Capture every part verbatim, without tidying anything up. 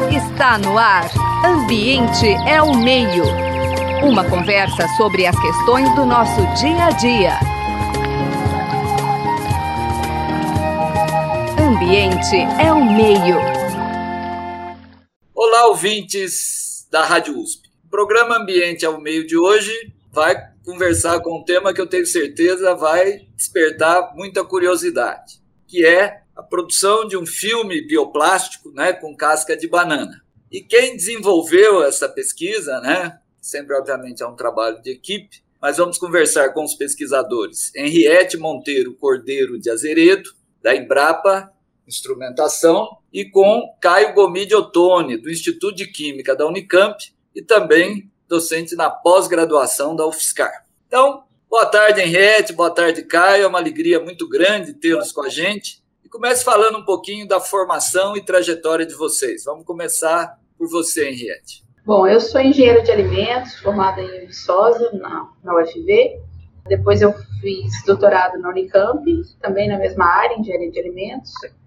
Está no ar. Ambiente é o meio. Uma conversa sobre as questões do nosso dia a dia. Ambiente é o meio. Olá, ouvintes da Rádio U S P. O programa Ambiente é o Meio de hoje vai conversar com um tema que eu tenho certeza vai despertar muita curiosidade, que é a produção de um filme bioplástico, né, com casca de banana. E quem desenvolveu essa pesquisa, né, sempre obviamente é um trabalho de equipe, mas vamos conversar com os pesquisadores Henriete Monteiro Cordeiro de Azeredo, da Embrapa Instrumentação, e com Caio Gomide Ottoni, do Instituto de Química da Unicamp, e também docente na pós-graduação da UFSCar. Então, boa tarde, Henriete, boa tarde, Caio, é uma alegria muito grande tê-los com a gente. Comece falando um pouquinho da formação e trajetória de vocês. Vamos começar por você, Henriete. Bom, eu sou engenheira de alimentos, formada em Viçosa, na, na U F V. Depois eu fiz doutorado na Unicamp, também na mesma área, engenharia de alimentos.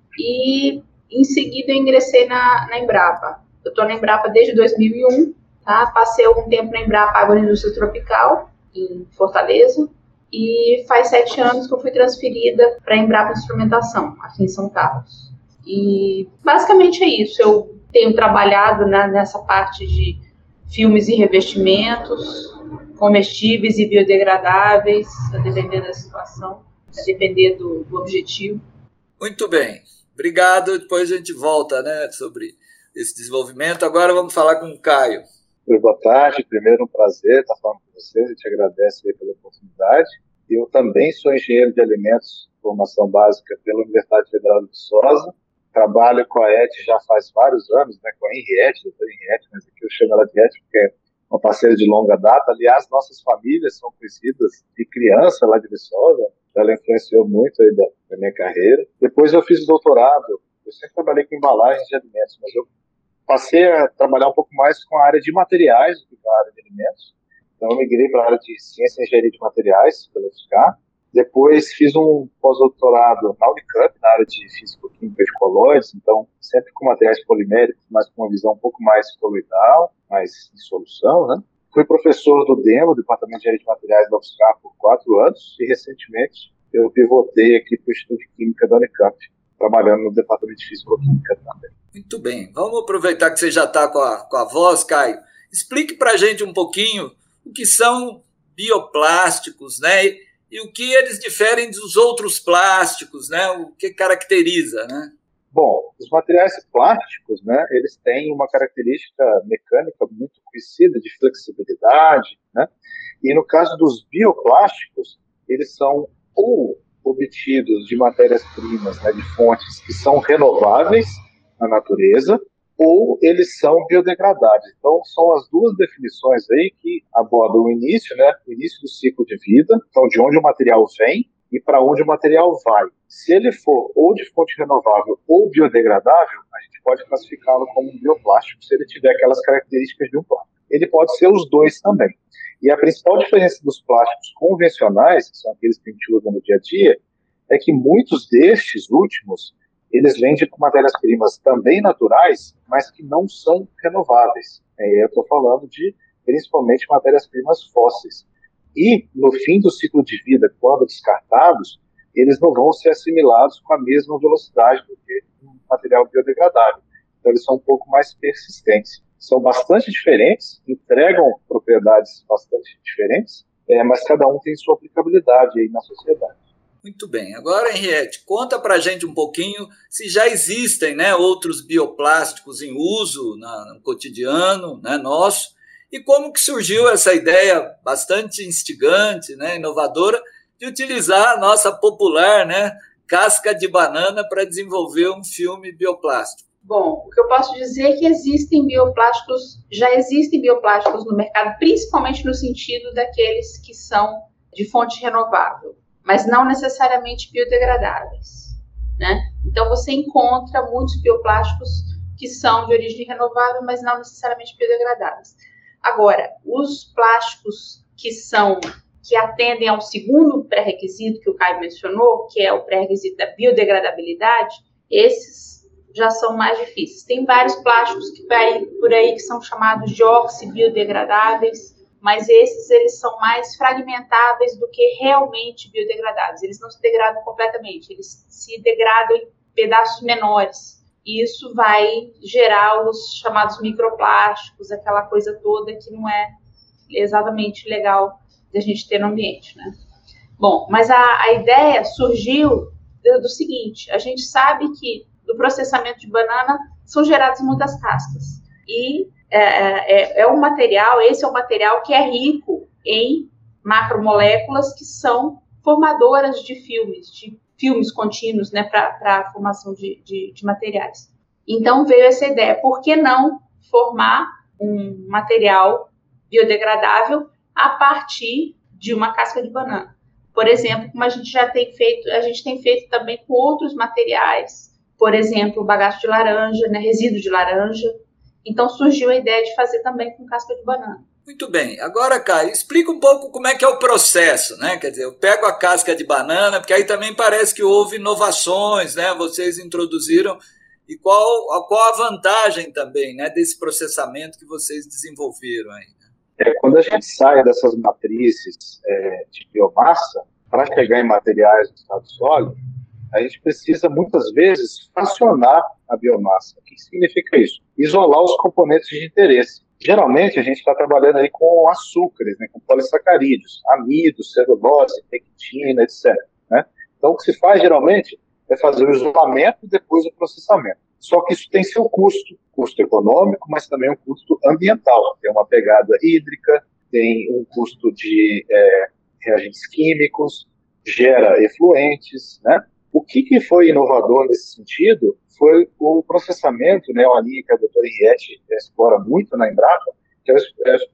E, em seguida, eu ingressei na, na Embrapa. Eu estou na Embrapa desde dois mil e um, tá? Passei algum tempo na Embrapa Agroindústria Tropical, em Fortaleza. E faz sete anos que eu fui transferida para a Embrapa Instrumentação, aqui em São Carlos. E basicamente é isso. Eu tenho trabalhado na, nessa parte de filmes e revestimentos, comestíveis e biodegradáveis, a depender da situação, a depender do, do objetivo. Muito bem. Obrigado. Depois a gente volta, né, sobre esse desenvolvimento. Agora vamos falar com o Caio. Boa tarde, primeiro um prazer estar falando com vocês, a gente agradece aí pela oportunidade. Eu também sou engenheiro de alimentos, formação básica pela Universidade Federal de Viçosa, trabalho com a E T já faz vários anos, né, com a Henriete, doutora Henriete, mas aqui eu chamo ela de E T porque é uma parceira de longa data. Aliás, nossas famílias são conhecidas de criança lá de Viçosa, ela influenciou muito aí da, da minha carreira. Depois eu fiz doutorado, eu sempre trabalhei com embalagens de alimentos, mas eu passei a trabalhar um pouco mais com a área de materiais do que com a área de alimentos. Então, eu migrei para a área de ciência e engenharia de materiais, pela UFSCar. Depois, fiz um pós-doutorado na Unicamp, na área de físico-química de colóides, então, sempre com materiais poliméricos, mas com uma visão um pouco mais coloidal, mais de solução, né? Fui professor do DEMO, Departamento de Engenharia de Materiais da UFSCar, por quatro anos, e, recentemente, eu pivotei aqui para o Instituto de Química da Unicamp, trabalhando no Departamento de Físico-Química também. Muito bem. Vamos aproveitar que você já está com a, com a voz, Caio. Explique para a gente um pouquinho o que são bioplásticos, né? E, e o que eles diferem dos outros plásticos, né? O que caracteriza, né? Bom, os materiais plásticos, né, eles têm uma característica mecânica muito conhecida de flexibilidade, né? E no caso dos bioplásticos, eles são ou obtidos de matérias-primas, né, de fontes que são renováveis na natureza, ou eles são biodegradáveis. Então, são as duas definições aí que abordam o início, né, o início do ciclo de vida, então de onde o material vem e para onde o material vai. Se ele for ou de fonte renovável ou biodegradável, a gente pode classificá-lo como um bioplástico se ele tiver aquelas características de um plástico. Ele pode ser os dois também. E a principal diferença dos plásticos convencionais, que são aqueles que a gente usa no dia a dia, é que muitos destes últimos, eles vêm de matérias-primas também naturais, mas que não são renováveis. É, eu estou falando de, principalmente, matérias-primas fósseis. E, no fim do ciclo de vida, quando descartados, eles não vão ser assimilados com a mesma velocidade do que um material biodegradável. Então, eles são um pouco mais persistentes. São bastante diferentes, entregam propriedades bastante diferentes, é, mas cada um tem sua aplicabilidade aí na sociedade. Muito bem. Agora, Henriete, conta para a gente um pouquinho se já existem, né, outros bioplásticos em uso na, no cotidiano, né, nosso, e como que surgiu essa ideia bastante instigante, né, inovadora, de utilizar a nossa popular, né, casca de banana para desenvolver um filme bioplástico. Bom, o que eu posso dizer é que existem bioplásticos, já existem bioplásticos no mercado, principalmente no sentido daqueles que são de fonte renovável, mas não necessariamente biodegradáveis, né? Então, você encontra muitos bioplásticos que são de origem renovável, mas não necessariamente biodegradáveis. Agora, os plásticos que são, que atendem ao segundo pré-requisito que o Caio mencionou, que é o pré-requisito da biodegradabilidade, esses já são mais difíceis. Tem vários plásticos que vai por aí que são chamados de oxibiodegradáveis, mas esses eles são mais fragmentáveis do que realmente biodegradáveis. Eles não se degradam completamente, eles se degradam em pedaços menores. E isso vai gerar os chamados microplásticos, aquela coisa toda que não é exatamente legal de a gente ter no ambiente, né? Bom, mas a, a ideia surgiu do, do seguinte: a gente sabe que do processamento de banana são geradas muitas cascas. E é, é, é um material, esse é um material que é rico em macromoléculas que são formadoras de filmes, de filmes contínuos, né, para a formação de, de, de materiais. Então veio essa ideia: por que não formar um material biodegradável a partir de uma casca de banana? Por exemplo, como a gente já tem feito, a gente tem feito também com outros materiais, por exemplo, bagaço de laranja, né, resíduo de laranja. Então surgiu a ideia de fazer também com casca de banana. Muito bem. Agora, Caio, explica um pouco como é que é o processo, né? Quer dizer, eu pego a casca de banana, porque aí também parece que houve inovações, né? Vocês introduziram. E qual, qual a vantagem também, né, desse processamento que vocês desenvolveram aí? É, quando a gente sai dessas matrizes é, de biomassa para chegar em materiais do estado sólido, a gente precisa muitas vezes fracionar a biomassa. O que significa isso? Isolar os componentes de interesse. Geralmente a gente está trabalhando aí com açúcares, né, com polissacarídeos, amido, celulose, pectina, etcétera. Né? Então o que se faz geralmente é fazer o isolamento e depois o processamento. Só que isso tem seu custo, custo econômico, mas também um custo ambiental. Tem uma pegada hídrica, tem um custo de é, reagentes químicos, gera efluentes, né? O que, que foi inovador nesse sentido foi o processamento, né, uma linha que a doutora Henriette explora muito na Embrapa, que é,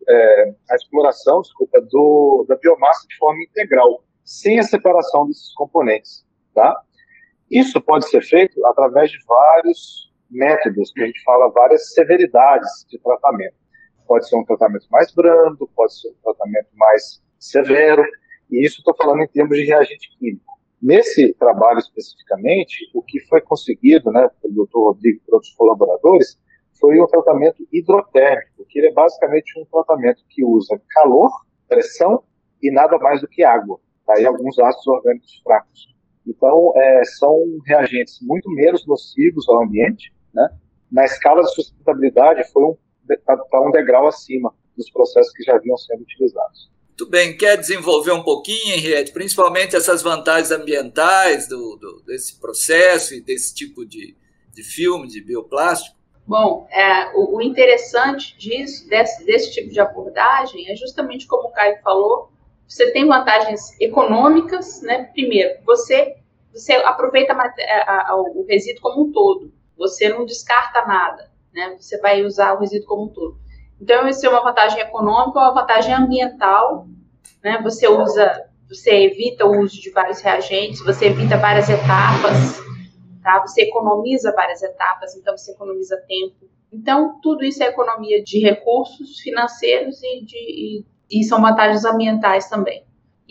é a exploração, desculpa, do, da biomassa de forma integral, sem a separação desses componentes, tá? Isso pode ser feito através de vários métodos, que a gente fala várias severidades de tratamento. Pode ser um tratamento mais brando, pode ser um tratamento mais severo, e isso estou falando em termos de reagente químico. Nesse trabalho especificamente, o que foi conseguido, né, pelo doutor Rodrigo e por outros colaboradores, foi um tratamento hidrotérmico, que ele é basicamente um tratamento que usa calor, pressão e nada mais do que água, tá? E alguns ácidos orgânicos fracos. Então, é, são reagentes muito menos nocivos ao ambiente, né? Na escala de sustentabilidade, foi um, tá um degrau acima dos processos que já vinham sendo utilizados. Muito bem. Quer desenvolver um pouquinho, Henriette, principalmente essas vantagens ambientais do, do, desse processo e desse tipo de, de filme, de bioplástico? Bom, é, o, o interessante disso, desse, desse tipo de abordagem, é justamente como o Caio falou. Você tem vantagens econômicas, né? Primeiro, você, você aproveita a, a, o resíduo como um todo. Você não descarta nada, né? Você vai usar o resíduo como um todo. Então, isso é uma vantagem econômica, uma vantagem ambiental, né? Você usa, você evita o uso de vários reagentes, você evita várias etapas, tá? Você economiza várias etapas, então você economiza tempo. Então, tudo isso é economia de recursos financeiros e de... E, E são vantagens ambientais também.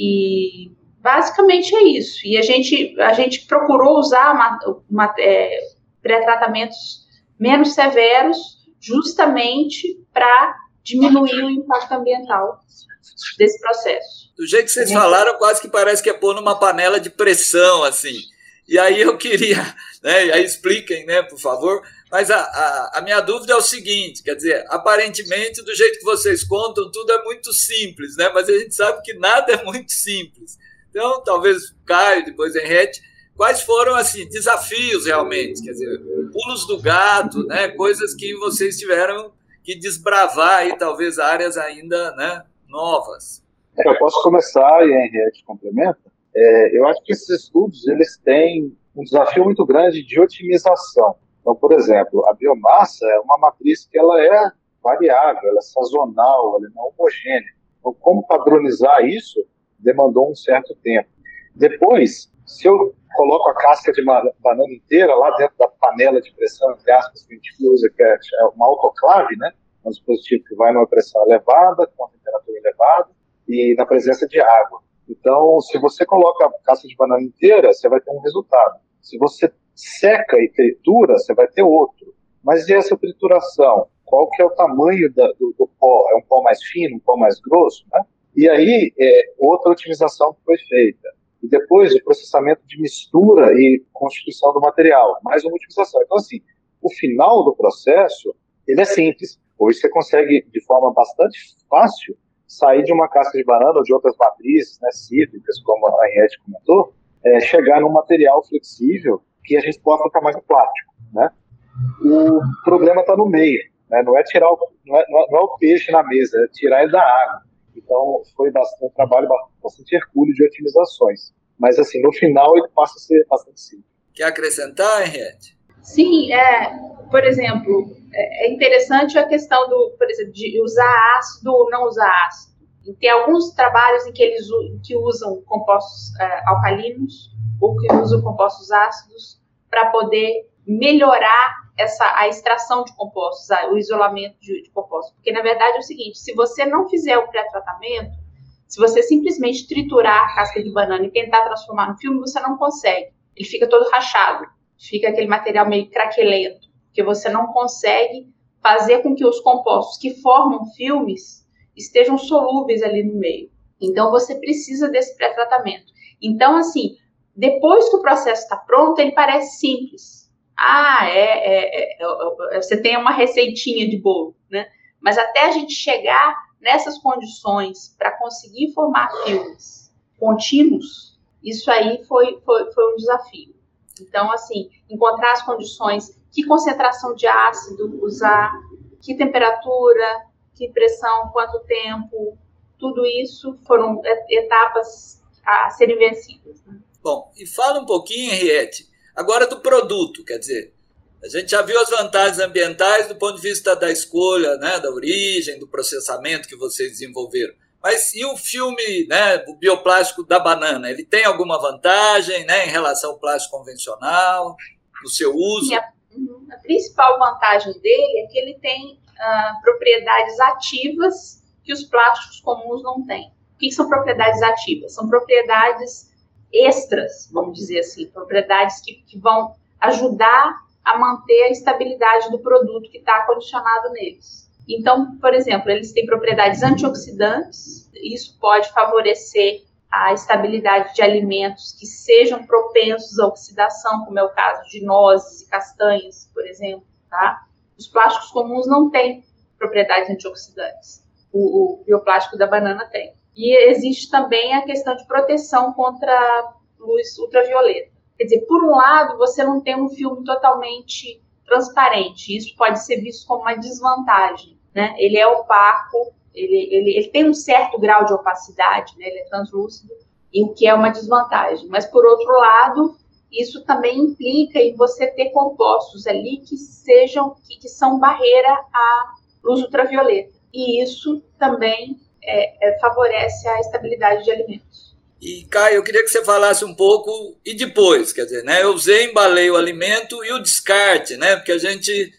E basicamente é isso. E a gente, a gente procurou usar uma, uma, é, pré-tratamentos menos severos justamente para diminuir o impacto ambiental desse processo. Do jeito que vocês falaram, quase que parece que é pôr numa panela de pressão, assim. E aí eu queria, né, aí expliquem, né, por favor. Mas a, a, a minha dúvida é o seguinte, quer dizer, aparentemente, do jeito que vocês contam, tudo é muito simples, né? Mas a gente sabe que nada é muito simples. Então, talvez o Caio, depois a Henriette, quais foram, assim, desafios realmente? Quer dizer, pulos do gato, né? Coisas que vocês tiveram que desbravar aí, talvez áreas ainda, né, novas. É, eu posso começar e a Henriette complementa. É, eu acho que esses estudos, eles têm um desafio muito grande de otimização. Então, por exemplo, a biomassa é uma matriz que ela é variável, ela é sazonal, ela não é homogênea. Então, como padronizar isso demandou um certo tempo. Depois, se eu coloco a casca de banana inteira lá dentro da panela de pressão, entre aspas, que a gente usa, que é uma autoclave, né? Um dispositivo que vai numa pressão elevada, com uma temperatura elevada e na presença de água. Então, se você coloca a casca de banana inteira, você vai ter um resultado. Se você seca e tritura, você vai ter outro. Mas e essa trituração? Qual que é o tamanho da, do, do pó? É um pó mais fino, um pó mais grosso, né? E aí, é, outra otimização que foi feita. E depois, o processamento de mistura e constituição do material. Mais uma otimização. Então, assim, o final do processo, ele é simples. Hoje você consegue, de forma bastante fácil, sair de uma casca de banana ou de outras matrizes, né, cítricas, como a Henriette comentou, é, chegar num material flexível que a gente possa trabalhar mais plástico, né? O problema está no meio, né? Não é tirar o, não é, não é o peixe na mesa, é tirar ele da água. Então foi bastante, um trabalho bastante hercúleo de otimizações. Mas assim, no final ele passa a ser bastante simples. Quer acrescentar, Henriette? Sim, é, por exemplo, é interessante a questão do, por exemplo, de usar ácido ou não usar ácido. E tem alguns trabalhos em que eles que usam compostos é, alcalinos ou que usam compostos ácidos para poder melhorar essa, a extração de compostos, o isolamento de, de compostos. Porque, na verdade, é o seguinte, se você não fizer o pré-tratamento, se você simplesmente triturar a casca de banana e tentar transformar no filme, você não consegue. Ele fica todo rachado, fica aquele material meio craquelento, porque você não consegue fazer com que os compostos que formam filmes estejam solúveis ali no meio. Então, você precisa desse pré-tratamento. Então, assim, depois que o processo está pronto, ele parece simples. Ah, é, é, é, é, você tem uma receitinha de bolo, né? Mas até a gente chegar nessas condições para conseguir formar filmes contínuos, isso aí foi, foi, foi um desafio. Então, assim, encontrar as condições, que concentração de ácido usar, que temperatura, que pressão, quanto tempo, tudo isso foram etapas a serem vencidas, né? Bom, e fala um pouquinho, Henriette, agora do produto, quer dizer, a gente já viu as vantagens ambientais do ponto de vista da escolha, né, da origem, do processamento que vocês desenvolveram. Mas e o filme, né, o bioplástico da banana? Ele tem alguma vantagem, né, em relação ao plástico convencional, no seu uso? Sim, a, a principal vantagem dele é que ele tem uh, propriedades ativas que os plásticos comuns não têm. O que são propriedades ativas? São propriedades extras, vamos dizer assim, propriedades que, que vão ajudar a manter a estabilidade do produto que está condicionado neles. Então, por exemplo, eles têm propriedades antioxidantes, isso pode favorecer a estabilidade de alimentos que sejam propensos à oxidação, como é o caso de nozes e castanhas, por exemplo, tá? Os plásticos comuns não têm propriedades antioxidantes, o, o bioplástico da banana tem. E existe também a questão de proteção contra luz ultravioleta. Quer dizer, por um lado, você não tem um filme totalmente transparente. Isso pode ser visto como uma desvantagem, né? Ele é opaco, ele, ele, ele tem um certo grau de opacidade, né? Ele é translúcido, e o que é uma desvantagem. Mas, por outro lado, isso também implica em você ter compostos ali que sejam, que, que são barreira à luz ultravioleta. E isso também é, é, favorece a estabilidade de alimentos. E, Caio, eu queria que você falasse um pouco, e depois, quer dizer, né, eu usei, embalei o alimento e o descarte, né, porque a gente,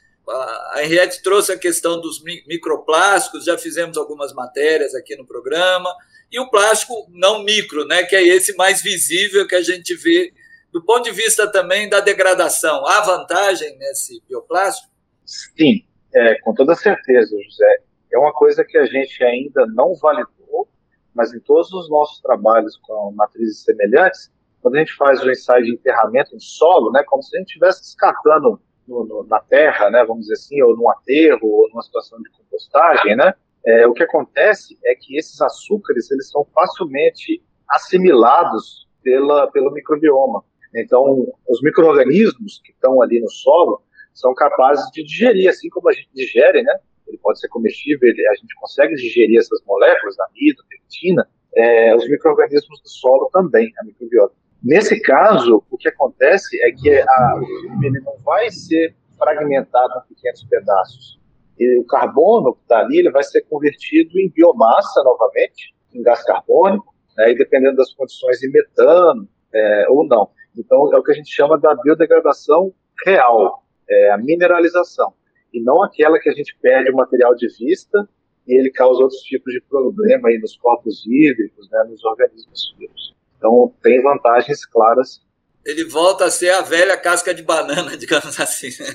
a Henriette trouxe a questão dos microplásticos, já fizemos algumas matérias aqui no programa, e o plástico não micro, né, que é esse mais visível que a gente vê, do ponto de vista também da degradação. Há vantagem nesse bioplástico? Sim, é, com toda certeza, José. É uma coisa que a gente ainda não validou, mas em todos os nossos trabalhos com matrizes semelhantes, quando a gente faz o ensaio de enterramento em solo, né, como se a gente estivesse descartando no, no, na terra, né, vamos dizer assim, ou num aterro, ou numa situação de compostagem, né, é, o que acontece é que esses açúcares eles são facilmente assimilados pela, pelo microbioma. Então, os micro-organismos que estão ali no solo são capazes de digerir, assim como a gente digere, né? Ele pode ser comestível, ele, a gente consegue digerir essas moléculas, amido, pectina, é, os micro-organismos do solo também, a microbiota. Nesse caso, o que acontece é que a, o filme ele não vai ser fragmentado em pequenos pedaços. E o carbono que está ali ele vai ser convertido em biomassa novamente, em gás carbônico, né, e dependendo das condições, em metano é, ou não. Então, é o que a gente chama da biodegradação real, é a mineralização. E não aquela que a gente perde o material de vista e ele causa outros tipos de problema aí nos corpos hídricos, né, nos organismos vivos. Então, tem vantagens claras ele volta a ser a velha casca de banana, digamos assim, né?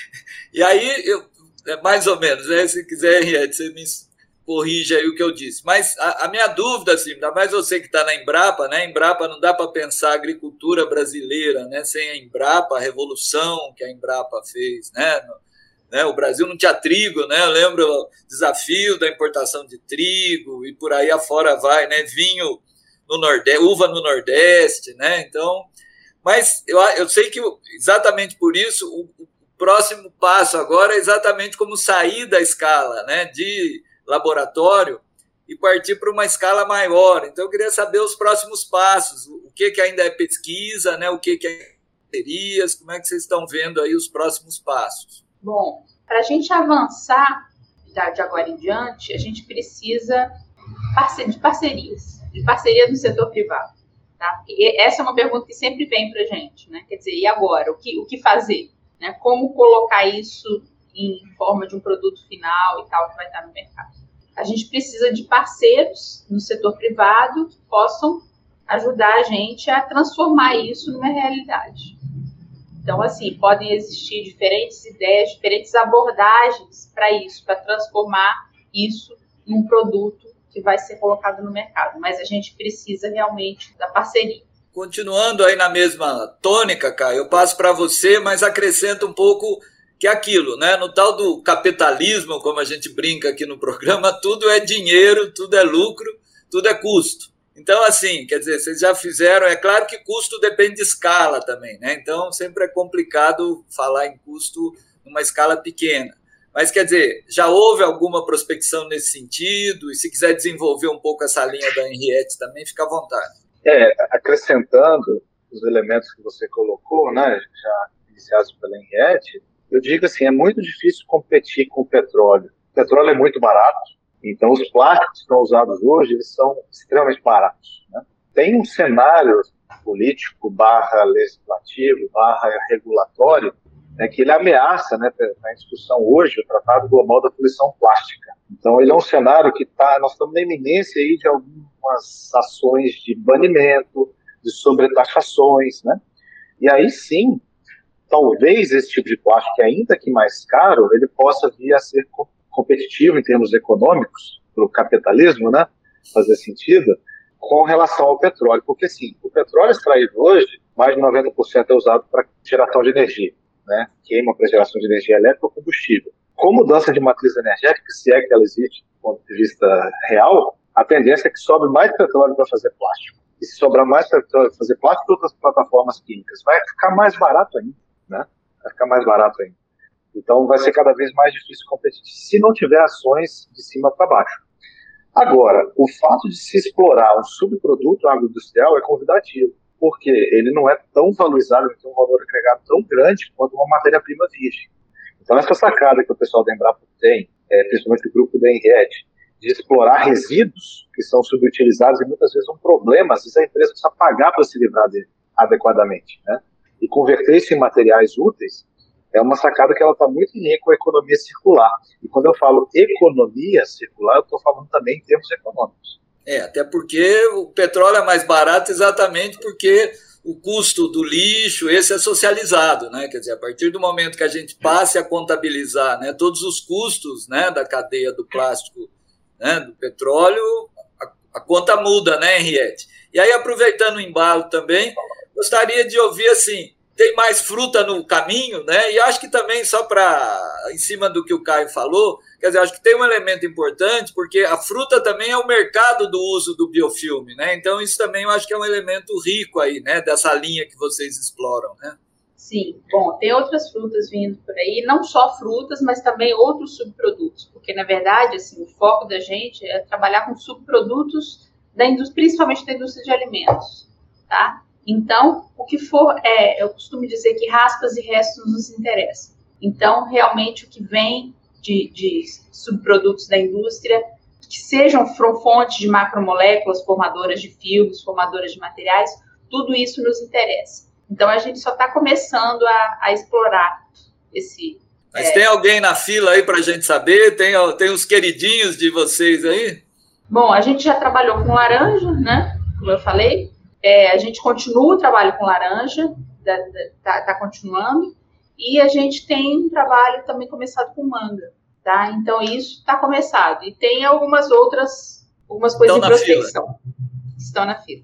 E aí, eu, é mais ou menos, né? Se quiser, Henriette, você me corrige aí o que eu disse. Mas a, a minha dúvida, assim, ainda mais você que está na Embrapa, né? Embrapa não dá para pensar a agricultura brasileira, né? Sem a Embrapa, a revolução que a Embrapa fez, né? Né? O Brasil não tinha trigo, né? Eu lembro o desafio da importação de trigo e por aí afora vai, né? Vinho no Nordeste, uva no Nordeste, né? Então, mas eu, eu sei que exatamente por isso o, o próximo passo agora é exatamente como sair da escala, né? De laboratório e partir para uma escala maior. Então, eu queria saber os próximos passos, o que, que ainda é pesquisa, né? O que, que é parcerias, como é que vocês estão vendo aí os próximos passos? Bom, para a gente avançar de agora em diante, a gente precisa de parcerias, de parcerias no setor privado. Tá? E essa é uma pergunta que sempre vem para a gente, né? Quer dizer, e agora? O que, o que fazer? Né? Como colocar isso em forma de um produto final e tal que vai estar no mercado? A gente precisa de parceiros no setor privado que possam ajudar a gente a transformar isso numa realidade. Então, assim, podem existir diferentes ideias, diferentes abordagens para isso, para transformar isso num produto que vai ser colocado no mercado. Mas a gente precisa realmente da parceria. Continuando aí na mesma tônica, Caio, eu passo para você, mas acrescento um pouco que é aquilo, né? No tal do capitalismo, como a gente brinca aqui no programa, tudo é dinheiro, tudo é lucro, tudo é custo. Então, assim, quer dizer, vocês já fizeram, é claro que custo depende de escala também, né? Então, sempre é complicado falar em custo numa escala pequena. Mas, quer dizer, já houve alguma prospecção nesse sentido? E se quiser desenvolver um pouco essa linha da Henriette também, fica à vontade. É, acrescentando os elementos que você colocou, né, já iniciados pela Henriette, eu digo assim, é muito difícil competir com o petróleo. O petróleo é muito barato. Então, os plásticos que estão usados hoje, eles são extremamente baratos, né? Tem um cenário político, barra legislativo, barra regulatório, né, que ele ameaça, né, na discussão hoje, o Tratado Global da Poluição Plástica. Então, ele é um cenário que tá, nós estamos na iminência aí de algumas ações de banimento, de sobretaxações, né? E aí sim, talvez esse tipo de plástico, ainda que mais caro, ele possa vir a ser competitivo em termos econômicos, para o capitalismo, né, fazer sentido, com relação ao petróleo. Porque, sim, o petróleo extraído hoje, mais de noventa por cento é usado para geração de energia, né, queima para geração de energia elétrica ou combustível. Com mudança de matriz energética, se é que ela existe do ponto de vista real, a tendência é que sobre mais petróleo para fazer plástico. E se sobrar mais petróleo para fazer plástico, outras plataformas químicas, vai ficar mais barato ainda, né? Vai ficar mais barato ainda. Então, vai ser cada vez mais difícil competir se não tiver ações de cima para baixo. Agora, o fato de se explorar um subproduto agroindustrial é convidativo, porque ele não é tão valorizado, não tem um valor agregado tão grande quanto uma matéria-prima virgem. Então, essa sacada que o pessoal da Embrapa tem, é, principalmente o grupo da Henriette, de explorar resíduos que são subutilizados e muitas vezes um problema, às vezes a empresa precisa pagar para se livrar dele adequadamente, né? E converter isso em materiais úteis, é uma sacada que ela está muito em linha com a economia circular. E quando eu falo economia circular, eu estou falando também em termos econômicos. É, até porque o petróleo é mais barato exatamente porque o custo do lixo, esse é socializado, né? Quer dizer, a partir do momento que a gente passe a contabilizar, né, todos os custos, né, da cadeia do plástico, né, do petróleo, a, a conta muda, né, Henriette? E aí, aproveitando o embalo também, gostaria de ouvir assim, tem mais fruta no caminho, né? E acho que também, só para, em cima do que o Caio falou, quer dizer, acho que tem um elemento importante, porque a fruta também é o mercado do uso do biofilme, né? Então, isso também eu acho que é um elemento rico aí, né? Dessa linha que vocês exploram, né? Sim, bom, tem outras frutas vindo por aí, não só frutas, mas também outros subprodutos, porque, na verdade, assim, o foco da gente é trabalhar com subprodutos, da indústria, principalmente da indústria de alimentos, tá? Então, o que for, é, eu costumo dizer que raspas e restos nos interessam. Então, realmente, o que vem de, de subprodutos da indústria, que sejam fontes de macromoléculas, formadoras de filmes, formadoras de materiais, tudo isso nos interessa. Então, a gente só está começando a, a explorar esse... Mas é... tem alguém na fila aí para a gente saber? Tem, tem os queridinhos de vocês aí? Bom, a gente já trabalhou com laranja, né? Como eu falei. é, a gente continua o trabalho com laranja, está tá continuando, e a gente tem um trabalho também começado com manga, tá? Então, isso está começado. E tem algumas outras, algumas coisas em prospecção. Estão na fila.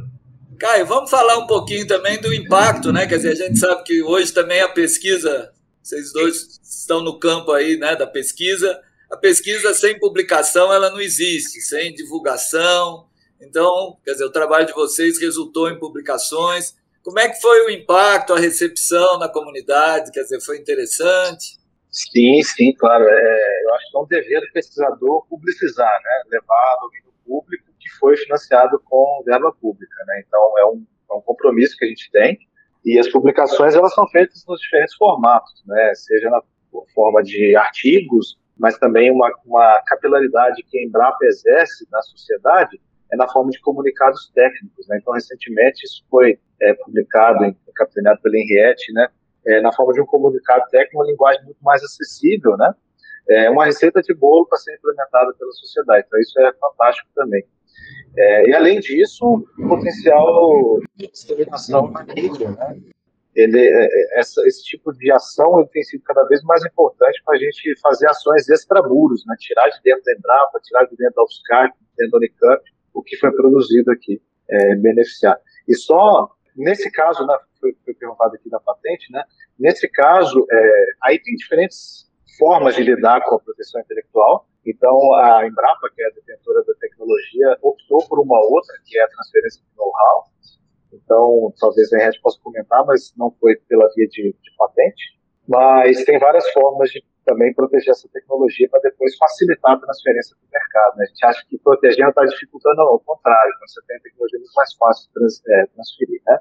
Caio, vamos falar um pouquinho também do impacto, né? Quer dizer, a gente sabe que hoje também a pesquisa, vocês dois estão no campo aí, né, da pesquisa, a pesquisa sem publicação, ela não existe, sem divulgação. Então, quer dizer, o trabalho de vocês resultou em publicações. Como é que foi o impacto, a recepção na comunidade? Quer dizer, foi interessante? Sim, sim, claro. É, eu acho que é um dever do pesquisador publicizar, né? Levar ao domínio público que foi financiado com verba pública, né? Então, é um, é um compromisso que a gente tem. E as publicações, elas são feitas nos diferentes formatos, né? Seja na forma de artigos, mas também uma, uma capilaridade que a Embrapa exerce na sociedade é na forma de comunicados técnicos, né? Então, recentemente, isso foi é, publicado, em, capitaneado pela Henriette, né? É, na forma de um comunicado técnico, uma linguagem muito mais acessível, né? É uma receita de bolo para ser implementada pela sociedade. Então, isso é fantástico também. É, e, além disso, o potencial de disseminação na mídia, né? Ele, essa, esse tipo de ação ele tem sido cada vez mais importante para a gente fazer ações extramuros, né? Tirar de dentro da Embrapa, tirar de dentro da U F S C A R, dentro da Unicamp, o que foi produzido aqui, é, beneficiar. E só, nesse caso, né, foi, foi perguntado aqui da patente, né? Nesse caso, é, aí tem diferentes formas de lidar com a proteção intelectual. Então, a Embrapa, que é a detentora da tecnologia, optou por uma outra, que é a transferência de know-how. Então, talvez a Henriette possa comentar, mas não foi pela via de, de patente. Mas tem várias formas de também proteger essa tecnologia para depois facilitar a transferência para o mercado, né? A gente acha que protegendo está dificultando, não, ao contrário, quando você tem a tecnologia é muito mais fácil de trans, é, transferir, né?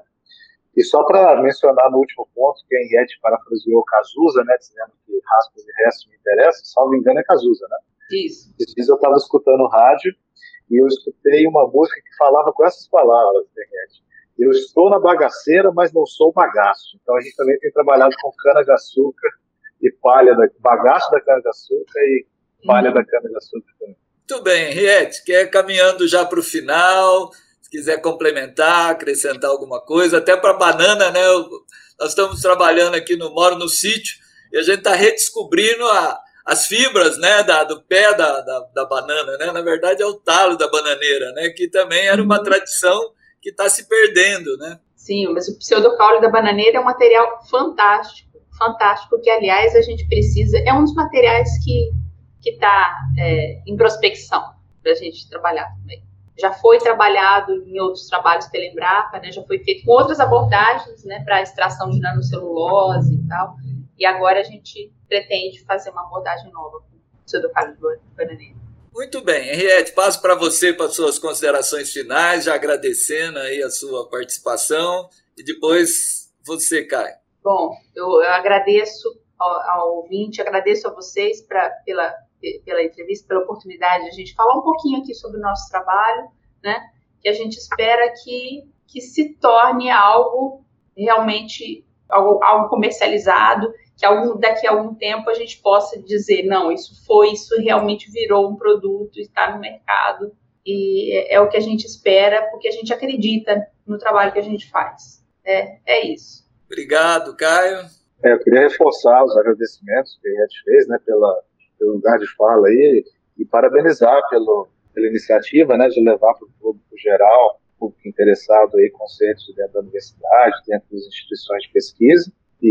E só para mencionar no último ponto, que a Henriette parafraseou Cazuza, né, dizendo que raspas e restos me interessam, salvo engano é Cazuza, né? Isso. Esses dias eu estava escutando o rádio e eu escutei uma música que falava com essas palavras, Henriette. Eu estou na bagaceira, mas não sou bagaço. Então a gente também tem trabalhado com cana-de-açúcar e palha, da, bagaço da cana-de-açúcar e palha hum. da cana-de-açúcar também. Muito bem, Henriette, quer caminhando já para o final, se quiser complementar, acrescentar alguma coisa, até para banana, né? Nós estamos trabalhando aqui no Moro no Sítio e a gente está redescobrindo a, as fibras, né, da, do pé da, da, da banana, né? Na verdade é o talo da bananeira, né? Que também era uma tradição que está se perdendo, né? Sim, mas o pseudocaule da bananeira é um material fantástico, fantástico, que, aliás, a gente precisa, é um dos materiais que está é, em prospecção para a gente trabalhar também. Já foi trabalhado em outros trabalhos pela Embrapa, né? Já foi feito com outras abordagens, né, para extração de nanocelulose e tal, e agora a gente pretende fazer uma abordagem nova com o pseudocaule da bananeira. Muito bem, Henriette, passo para você para suas considerações finais, já agradecendo aí a sua participação, e depois você, Caio. Bom, eu, eu agradeço ao, ao ouvinte, agradeço a vocês pra, pela, pela entrevista, pela oportunidade de a gente falar um pouquinho aqui sobre o nosso trabalho, né, que a gente espera que, que se torne algo realmente, algo, algo comercializado, que algum, daqui a algum tempo a gente possa dizer, não, isso foi, isso realmente virou um produto, está no mercado, e é, é o que a gente espera, porque a gente acredita no trabalho que a gente faz. É, é isso. Obrigado, Caio. É, eu queria reforçar os agradecimentos que a gente fez, né, pela, pelo lugar de fala aí, e parabenizar pelo, pela iniciativa, né, de levar para o público geral, público interessado aí, conceitos dentro da universidade, dentro das instituições de pesquisa,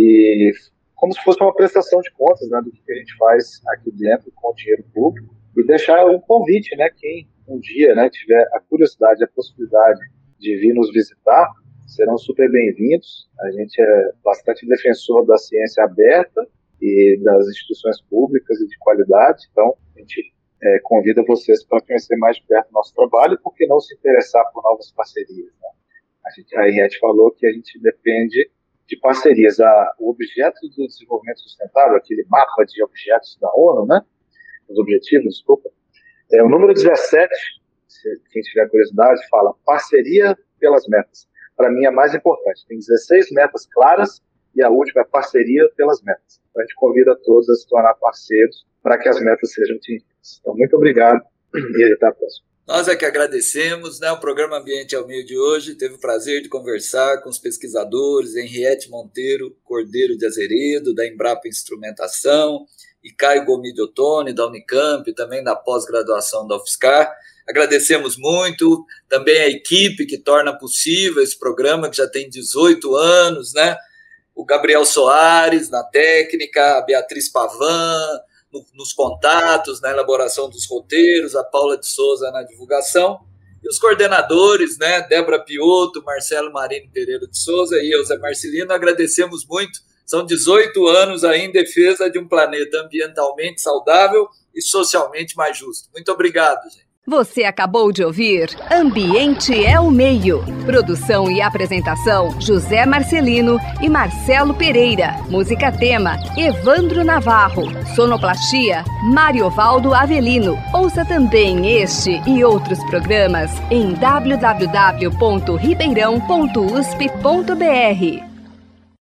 e como se fosse uma prestação de contas, né, do que a gente faz aqui dentro com o dinheiro público, e deixar um convite, né, quem um dia, né, tiver a curiosidade, a possibilidade de vir nos visitar, serão super bem-vindos. A gente é bastante defensor da ciência aberta e das instituições públicas e de qualidade, então a gente é, convida vocês para conhecer mais de perto o nosso trabalho, e por que não se interessar por novas parcerias, né? A, gente, a Henriette falou que a gente depende de parcerias. A, o objeto do desenvolvimento sustentável, aquele mapa de objetos da ONU, né? Os objetivos, desculpa, é o número dezessete, se quem tiver curiosidade, fala parceria pelas metas. Para mim é mais importante. Tem dezesseis metas claras e a última é parceria pelas metas. Então, a gente convida todos a se tornar parceiros para que as metas sejam atingidas. Então, muito obrigado e até a próxima. Nós é que agradecemos, né? O programa Ambiente ao Meio de hoje teve o prazer de conversar com os pesquisadores Henriette Monteiro Cordeiro de Azeredo, da Embrapa Instrumentação, e Caio Gomide Ottoni, da Unicamp, também da pós-graduação da UFSCar. Agradecemos muito também a equipe que torna possível esse programa, que já tem dezoito anos, né? O Gabriel Soares na técnica, a Beatriz Pavan no, nos contatos, na elaboração dos roteiros, a Paula de Souza na divulgação, e os coordenadores, né? Débora Piotto, Marcelo Marini Pereira de Souza e eu, Zé Marcelino, agradecemos muito. São dezoito anos aí em defesa de um planeta ambientalmente saudável e socialmente mais justo. Muito obrigado, gente. Você acabou de ouvir Ambiente é o Meio. Produção e apresentação, José Marcelino e Marcelo Pereira. Música tema, Evandro Navarro. Sonoplastia, Mariovaldo Avelino. Ouça também este e outros programas em w w w ponto ribeirão ponto u s p ponto b r.